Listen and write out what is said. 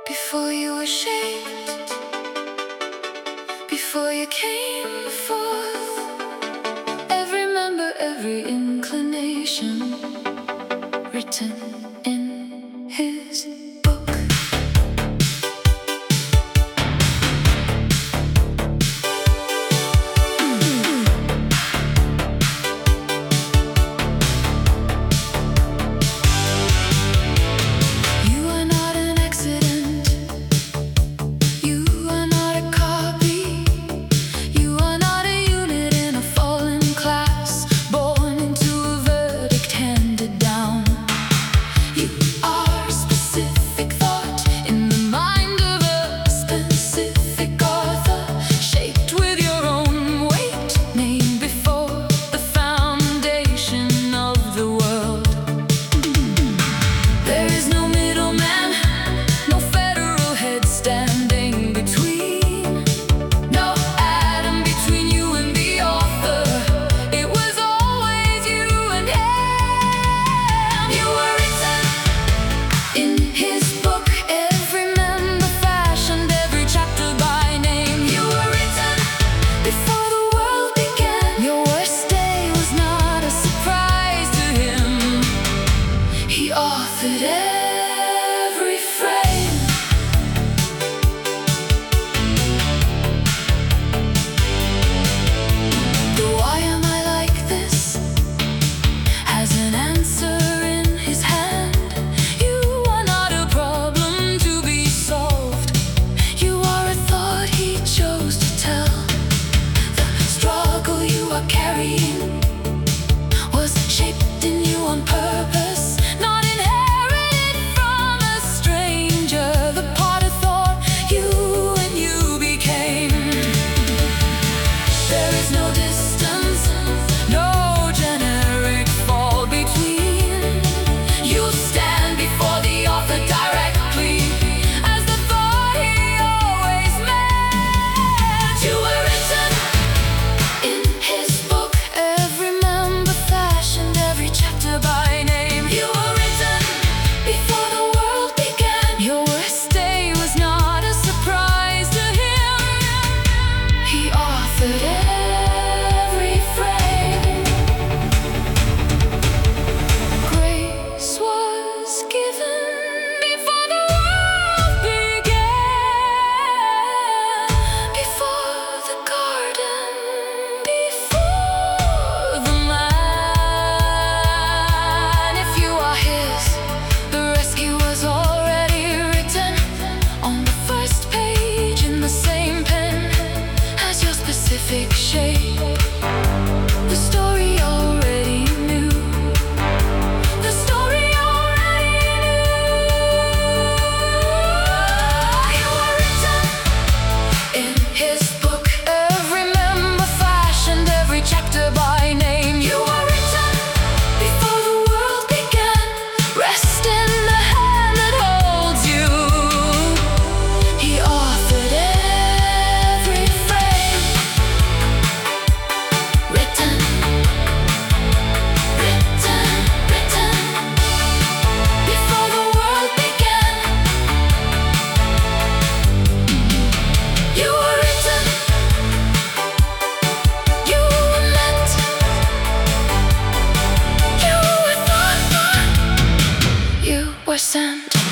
Before you were shaped, before you came forth, every member, every inclination written in his book. You are not an accident. You are not a copy. You are not a unit in a fallen class, born into a verdict handed down. You are a specific thought in the mind of a specific author, shaped with your own weight, named before the foundation of the world. There is no middleman, no federal head standing between, no Adam between you and the author. It was always you and him. You were written in his book, every member fashioned, every chapter by name. You were written before the world began. Your worst day was not a surprise to him. He authored every frame. The why am I like this has an answer in his hand. You are not a problem to be solved. You are a thought he chose to tell. The struggle you are carrying was shaped in you on purpose, not inherited from a stranger. The potter thought you and you became. There is no distance, no generic fall between. You stand before the author directly, as the thought he always meant. You were written in his book, every member fashioned, every chapter by name. You were written before the world began. Your worst day was not a surprise to him. He authored every frame. Grace was given before the world began, before the garden, before the man. If you are his, the rescue was already written on the first page in the same pen as your specific shape. The story already knew. The story already knew. You were written in his book, every member fashioned, every chapter by name. You were written before the world began. Rest in the hand that holds you. He authored every frame. Written, written, written before the world began. You were written. You were meant. You were thought. You were sent.